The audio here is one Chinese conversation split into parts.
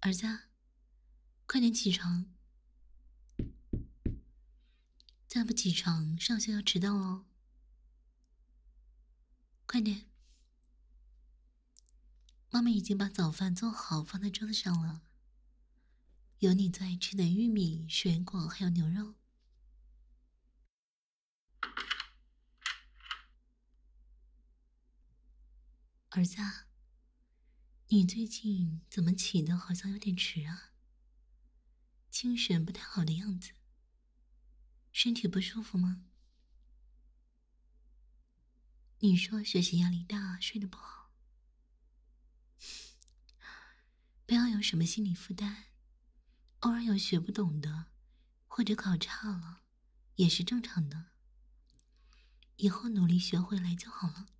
儿子，快点起床！再不起床，上学要迟到喽！快点！妈妈已经把早饭做好，放在桌子上了，有你最爱吃的玉米、水果，还有牛肉。儿子，你最近怎么起的好像有点迟啊？精神不太好的样子，身体不舒服吗？你说学习压力大，睡得不好，不要有什么心理负担，偶尔有学不懂的，或者考差了，也是正常的。以后努力学回来就好了。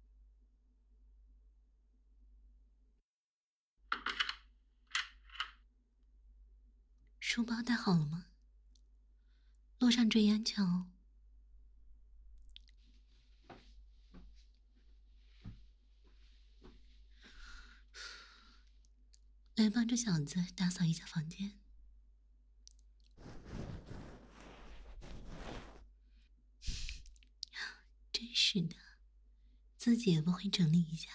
书包带好了吗？路上注意安全哦。来帮着小子打扫一下房间。真是的，自己也不会整理一下，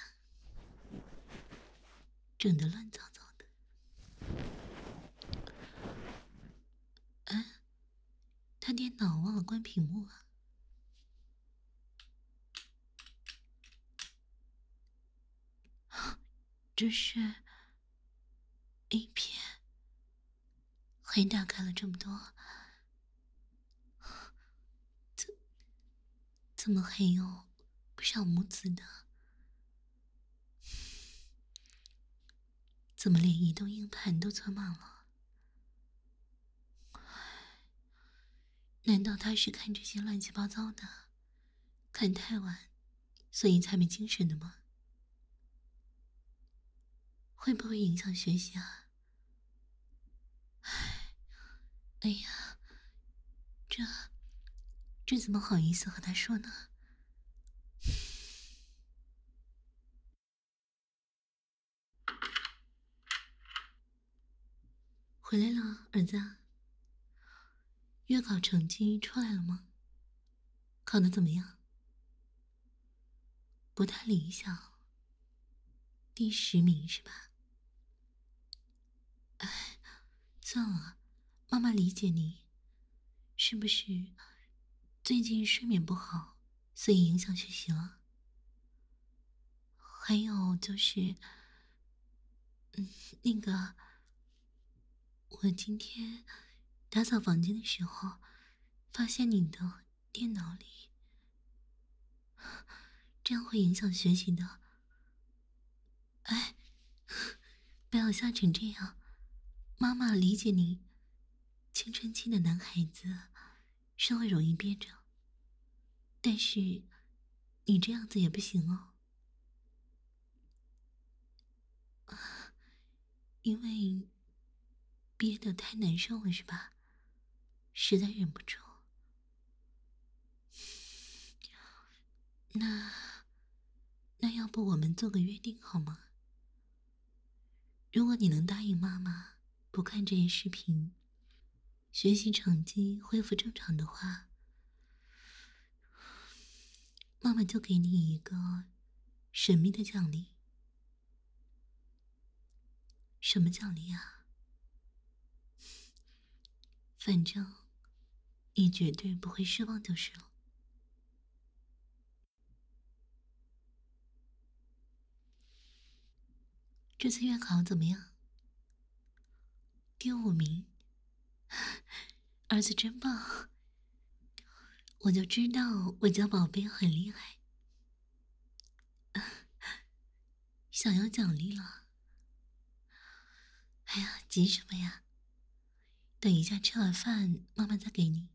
整得乱糟糟的。哎，他电脑忘了关屏幕了。这是 A 片，还打开了这么多，怎么还有不少母子的？怎么连移动硬盘都存满了？难道他是看这些乱七八糟的，看太晚，所以才没精神的吗？会不会影响学习啊？哎呀，这怎么好意思和他说呢？回来了，儿子。月考成绩出来了吗？考得怎么样？不太理想，第10名是吧？哎，算了，妈妈理解你。是不是最近睡眠不好，所以影响学习了？还有就是，那个，我今天打扫房间的时候，发现你的电脑里，这样会影响学习的。哎，不要吓成这样，妈妈理解你。青春期的男孩子是会容易憋着，但是你这样子也不行哦，因为憋得太难受了是吧？实在忍不住。那要不我们做个约定好吗？如果你能答应妈妈不看这些视频，学习成绩恢复正常的话，妈妈就给你一个神秘的奖励。什么奖励啊？反正你绝对不会失望就是了。这次月考怎么样？第5名，儿子真棒！我就知道我家宝贝很厉害。想要奖励了？哎呀，急什么呀？等一下吃完饭，妈妈再给你。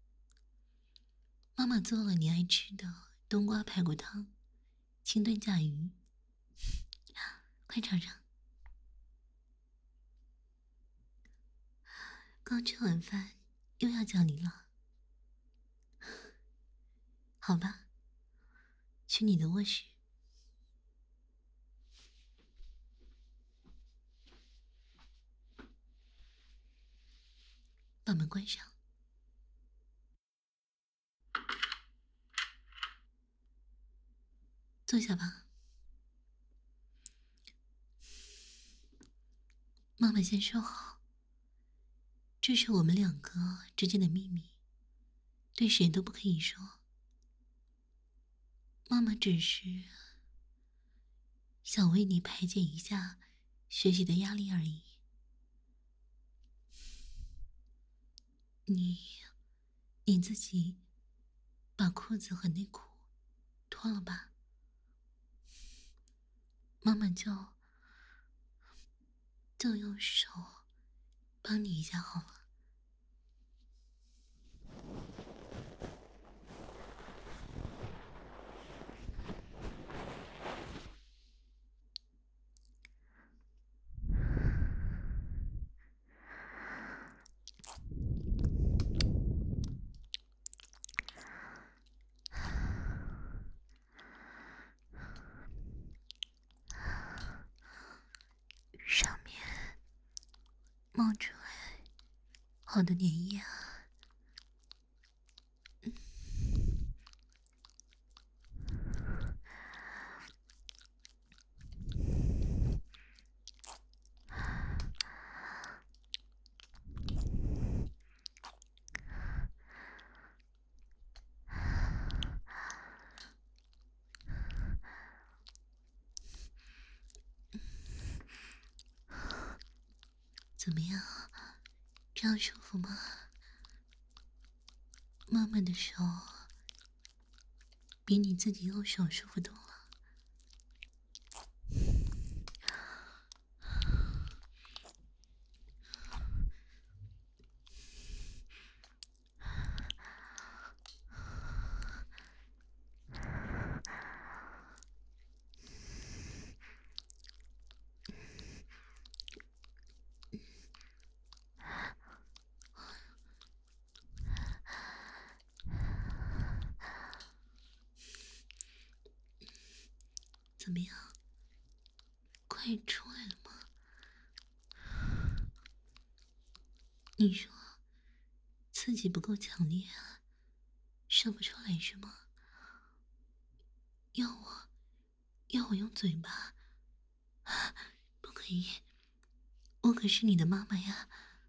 妈妈做了你爱吃的冬瓜排骨汤、清炖甲鱼，快尝尝。刚吃完饭又要奖励了，好吧，去你的卧室。 把门关上。坐下吧。妈妈先说好，这是我们两个之间的秘密，对谁都不可以说。妈妈只是想为你排解一下学习的压力而已。你自己把裤子和内裤脱了吧，妈妈就用手帮你一下好了。上面冒出来好多粘液啊！怎么样？这样舒服吗？妈妈的手比你自己用手舒服多了。怎么样？快出来了吗？你说刺激不够强烈啊，射不出来是吗？要我用嘴巴？不可以，我可是你的妈妈呀！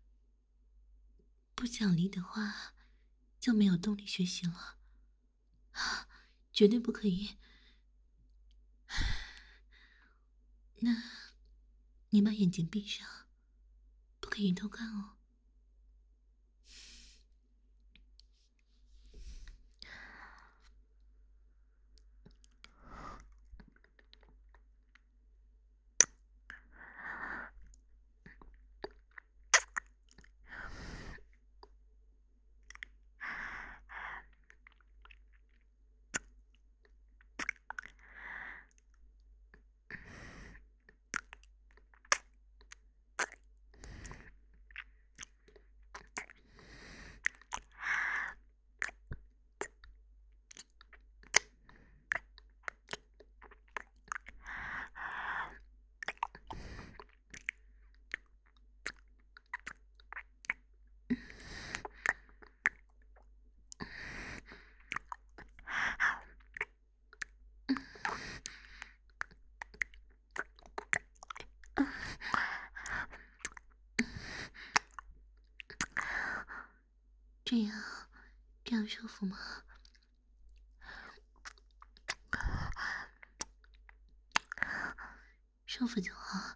不奖励的话，就没有动力学习了。绝对不可以。那，你把眼睛闭上，不可以偷看哦。这样舒服吗？舒服就好。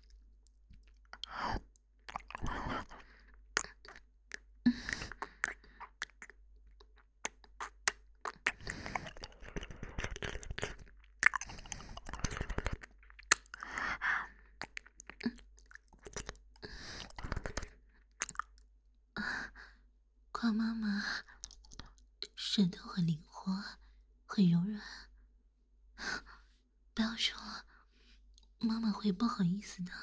夸妈妈舌头很灵活，很柔软。不要说了，妈妈会不好意思的。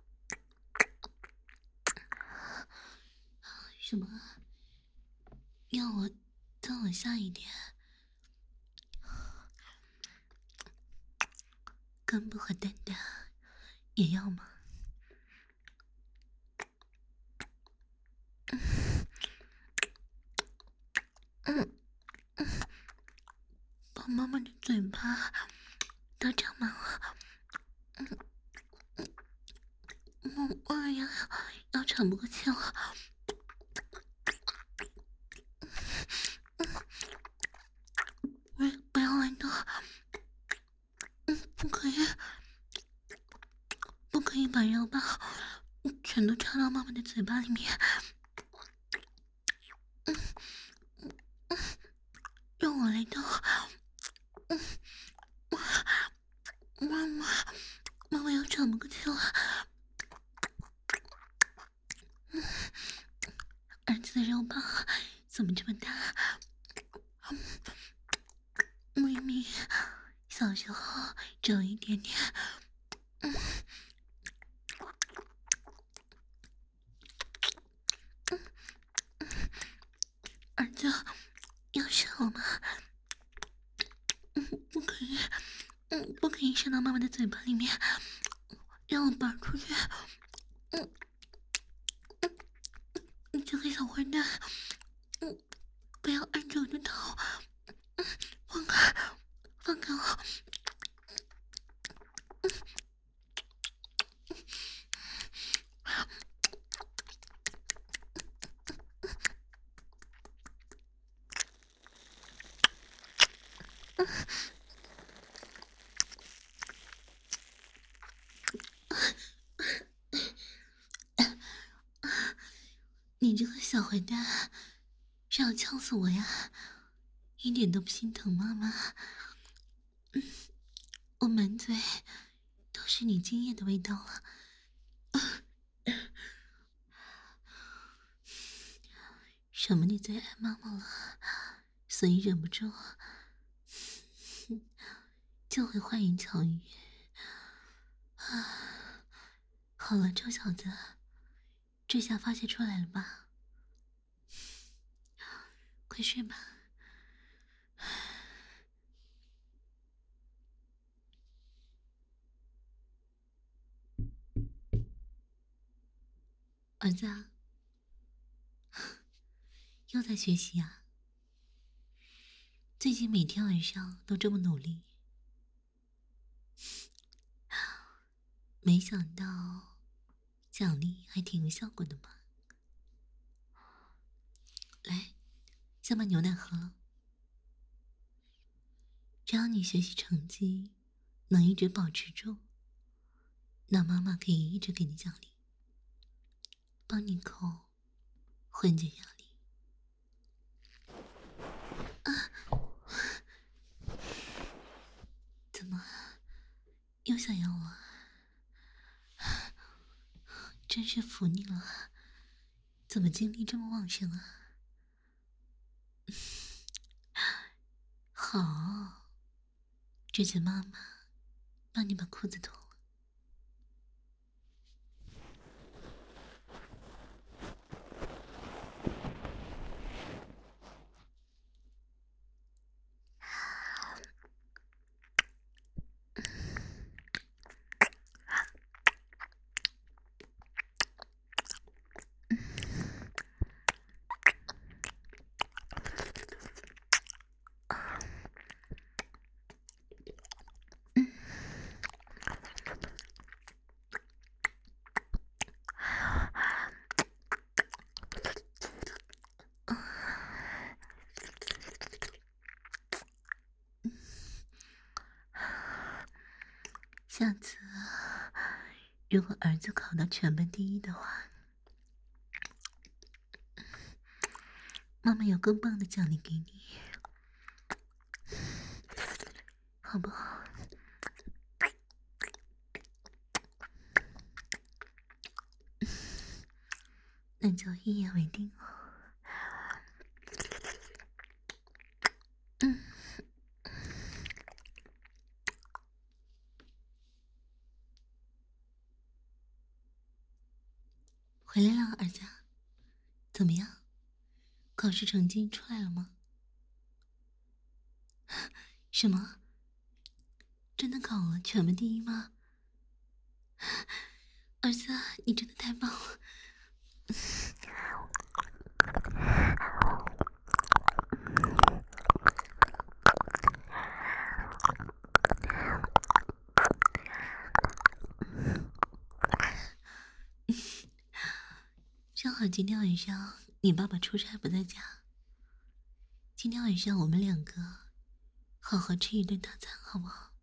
什么？ 要我再往下一点，根部和蛋蛋也要吗？把妈妈的嘴巴都长满了，我要喘不过气了。不要来动，不可以，不可以把肉棒全都插到妈妈的嘴巴里面。让我来动。妈妈要喘不过气了。儿子的肉棒怎么这么大？明明小时候只有一点点。儿子要射了吗？不可以，不可以射到妈妈的嘴巴里面，让我拔出去。你这个小坏蛋，不要按着我的头，放开，放开我！你这个小坏蛋，是要呛死我呀！一点都不心疼妈妈。我满嘴都是你精液的味道了。什么你最爱妈妈了，所以忍不住就会花言巧语。好了，臭小子，这下发泄出来了吧？快睡吧。儿子啊，又在学习啊？最近每天晚上都这么努力，没想到奖励还挺有效果的嘛。来，先把牛奶喝了。只要你学习成绩能一直保持住，那妈妈可以一直给你奖励，帮你扣，缓解压力。怎么又想要我？真是服你了，怎么精力这么旺盛啊？好，这次妈妈帮你把裤子脱了。下次如果儿子考到全班第一的话，妈妈有更棒的奖励给你，好不好？那就一言为定哦。回来了，儿子，怎么样？ 考试成绩出来了吗？什么？真的考了全班第一吗？儿子，你真的太棒了！正好今天晚上你爸爸出差不在家，今天晚上我们两个好好吃一顿大餐，好不好？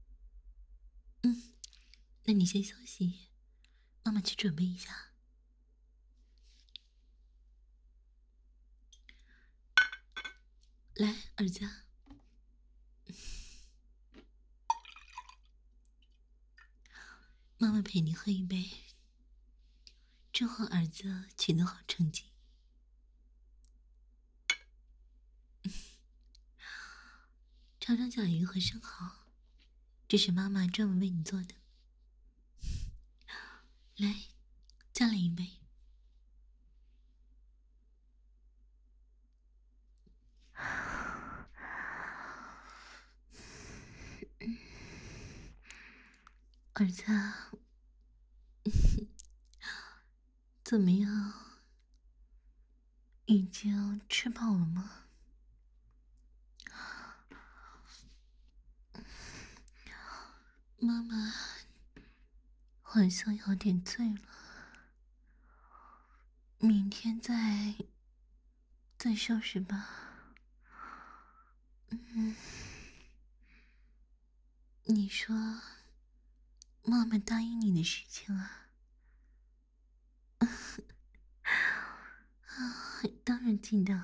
那你先休息，妈妈去准备一下。来，儿子，妈妈陪你喝一杯，祝贺儿子取得好成绩。尝尝小鱼和生蚝，这是妈妈专门为你做的。来，再来一杯。儿子，怎么样？已经吃饱了吗？妈妈好像有点醉了，明天再收拾吧。你说，妈妈答应你的事情啊？当然记得。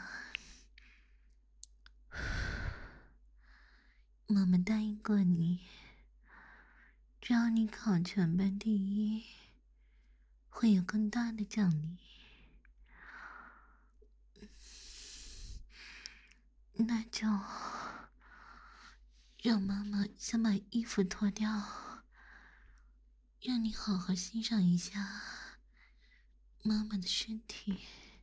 妈妈答应过你，只要你考全班第一，会有更大的奖励。那就让妈妈先把衣服脱掉，让你好好欣赏一下妈妈的身体。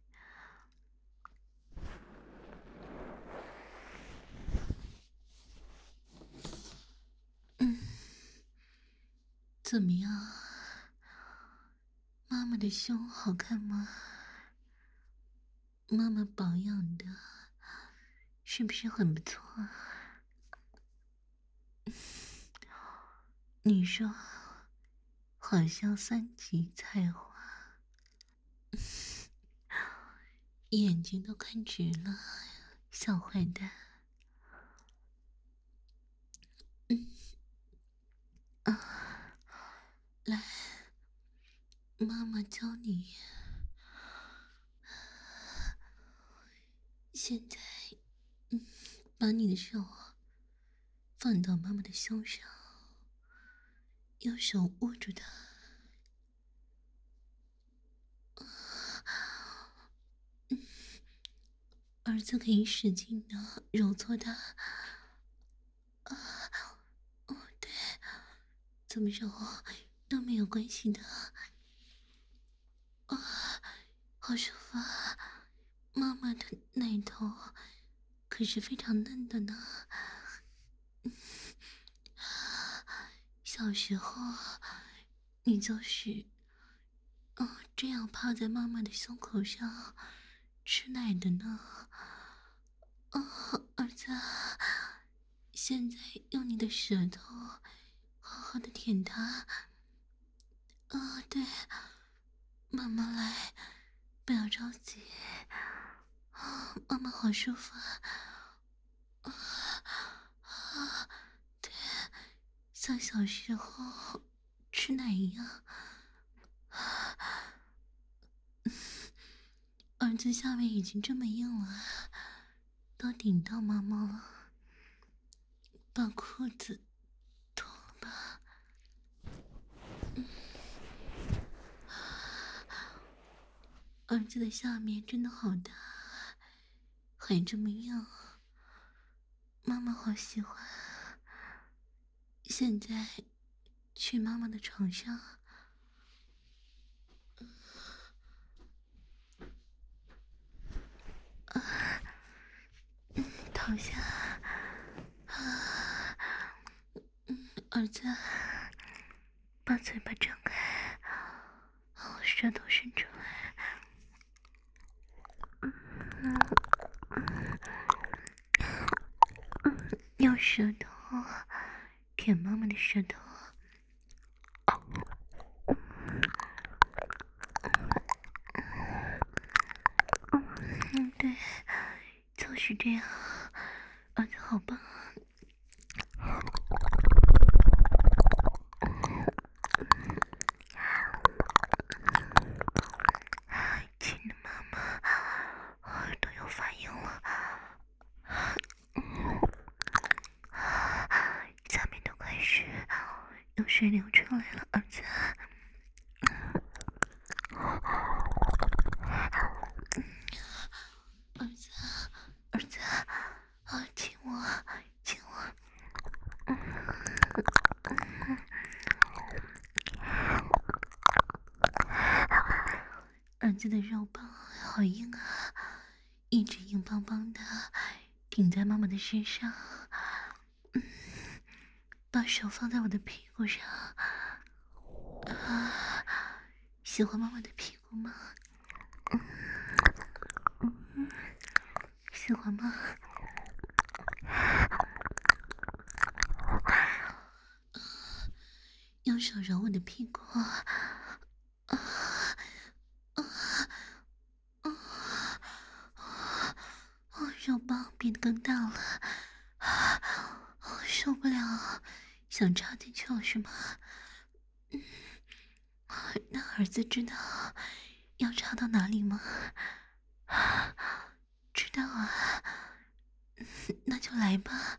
怎么样？妈妈的胸好看吗？妈妈保养的是不是很不错啊？你说，好像3级菜花，眼睛都看直了，小坏蛋。来，妈妈教你。现在，把你的手放到妈妈的胸上，用手握住它。儿子可以使劲的揉搓它。对，怎么揉都没有关系的。好舒服啊！妈妈的奶头可是非常嫩的呢。小时候，你就是这样趴在妈妈的胸口上吃奶的呢。儿子，现在用你的舌头好好的舔它。对，慢慢来，不要着急。妈妈好舒服对，像小时候吃奶一样。儿子下面已经这么硬了，都顶到妈妈了，把裤子脱了吧。儿子的下面真的好大，还这么硬，妈妈好喜欢。现在去妈妈的床上。 好下。儿子，把嘴巴张开，舌头伸出来。用舌头舔妈妈的舌头。对，就是这样，儿子好棒。亲的妈妈都有反应了，下面都开始有水流出来了，儿子。儿子，亲我，亲我。儿子的肉棒好硬啊，一直硬邦邦的顶在妈妈的身上。把手放在我的屁股上。喜欢妈妈的屁股吗？喜欢吗？用手揉我的屁股。肉棒变得更大了，受不了，想插进去了是吗？那儿子知道要插到哪里吗？知道啊，那就来吧。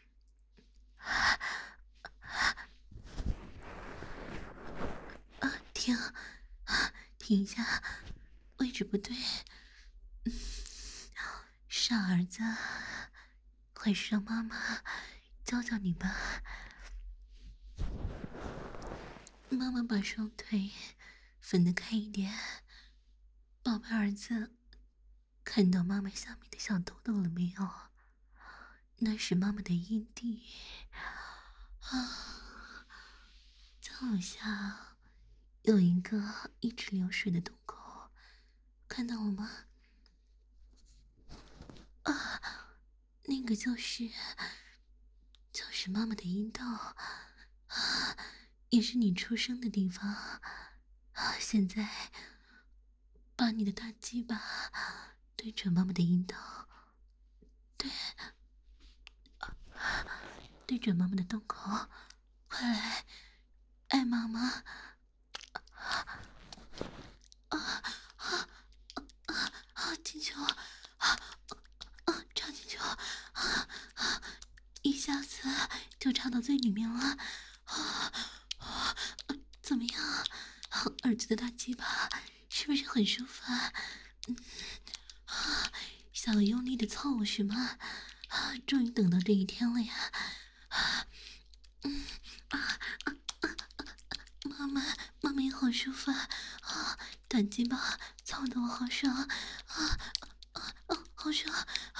停一下，位置不对。傻儿子，还是让妈妈教教你吧。妈妈把双腿分得开一点。宝贝儿子，看到妈妈下面的小痘痘了没有？那是妈妈的阴蒂再往下有一个一直流水的洞口，看到了吗？那个就是妈妈的阴道，也是你出生的地方。现在把你的大鸡巴对准妈妈的阴道，对，对准妈妈的洞口，快来，爱妈妈。进去了，插进去了，一下子就插到最里面了。怎么样，儿子的大鸡巴是不是很舒服啊？想用力的操我是吗？终于等到这一天了呀！妈妈也好舒服啊！大鸡巴操得我好爽好爽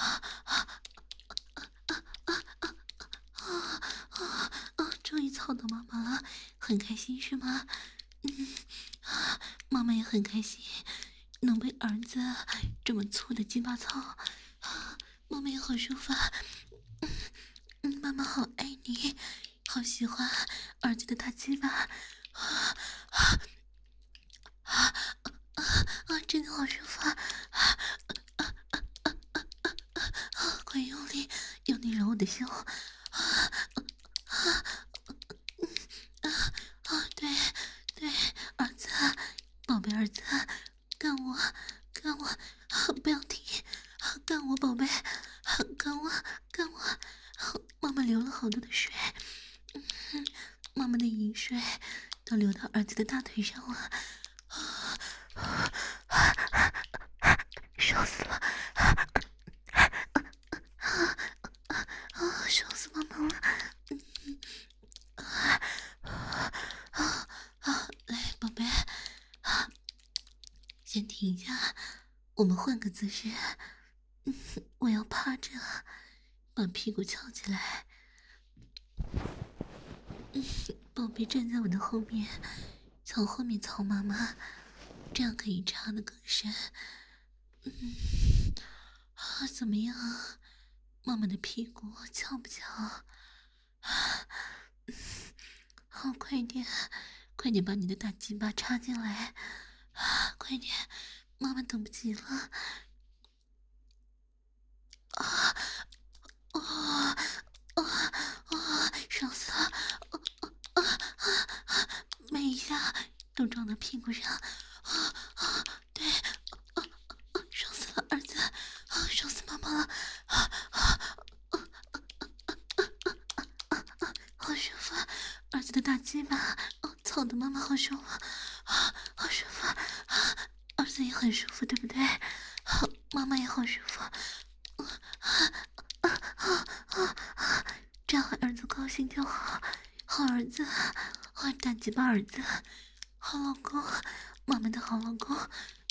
终于操到妈妈了，很开心是吗？妈妈也很开心，能被儿子这么粗的鸡巴操，妈妈也好舒服啊！妈妈好爱你，好喜欢儿子的大鸡巴，真的好舒服啊！快用力，用力揉我的胸！对，儿子，宝贝儿子，干我，不要停，干我，宝贝，干我，妈妈流了好多的水，妈妈的饮水都流到儿子的大腿上了，烧死了，烧死妈妈了。来，宝贝，先停一下，我们换个姿势。我要趴着， 把屁股翘起来。宝贝站在我的后面，从后面操妈妈，这样可以插得更深。怎么样？妈妈的屁股翘不翘？好，快点，快点把你的大鸡巴插进来！快点，妈妈等不及了！爽死了！每一下都撞到屁股上，对，爽死了，儿子，爽死妈妈了！好舒服，儿子的大鸡巴，操的妈妈好舒服，好舒服，儿子也很舒服，对不对？妈妈也好舒服，这样儿子高兴就好，好儿子，好大鸡巴儿子，好老公，妈妈的好老公，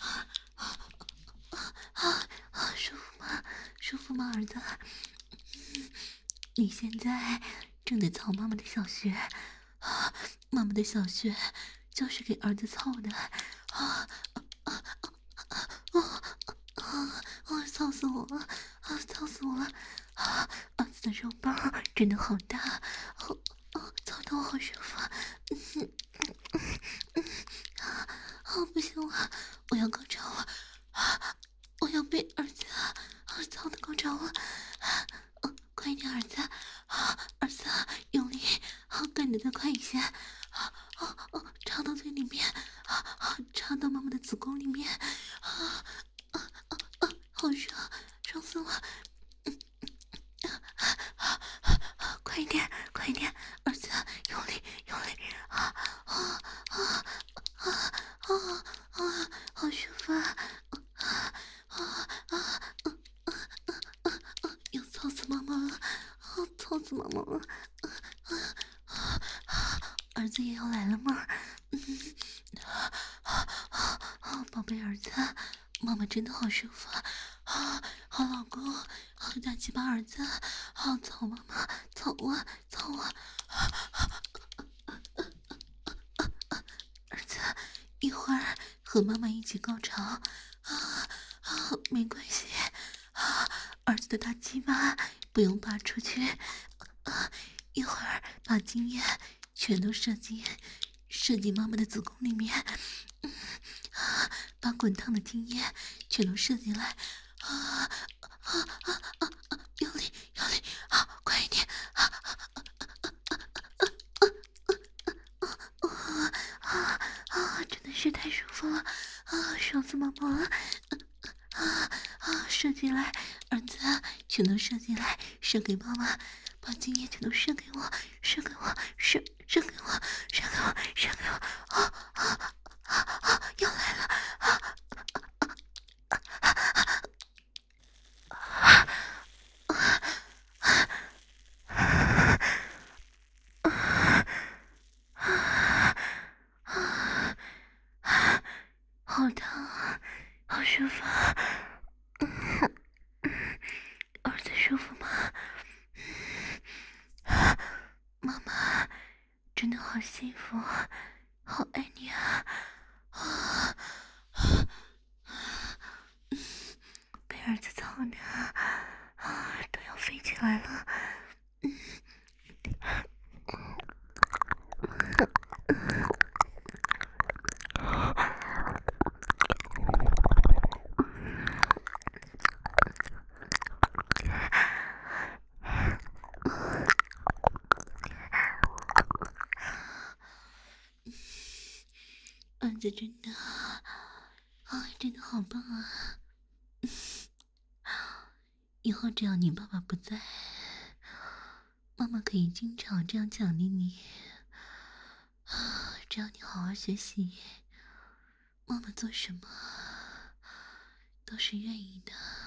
舒服吗？舒服吗，儿子？你现在正在操妈妈的小穴，妈妈的小穴就是给儿子操的，操死我了，操死我了！儿子的肉包真的好大，操得我好舒服，不行了，我要高潮了，我要被儿子操的高潮了，快点儿子，儿子用力，干得再快一些，插到嘴里面，插到妈妈的子宫里面，好爽，爽死我！快一点，快一点，儿子用力，用力，好舒服啊！要操死妈妈了，操死妈妈了！儿子也要来了吗？宝贝儿子，妈妈真的好舒服啊！好老公，好大鸡巴儿子，好操妈妈，操我，操我！儿子，一会儿和妈妈一起高潮没关系儿子的大鸡巴不用拔出去一会儿把精液全都射进妈妈的子宫里面，把滚烫的精液全都射进来，用力用力，快一点，真的是太舒服了，爽死妈妈了，射进来，儿子全都射进来，射给妈妈。把精液全都射给我，射给我，射给我，射给我，射给我！要来了！好烫，好舒服！儿子舒服吗？妈妈真的好幸福，好爱你啊！被儿子操的都要飞起来了。儿子真的真的好棒啊！以后只要你爸爸不在，妈妈可以经常这样奖励你只要你好好学习，妈妈做什么都是愿意的。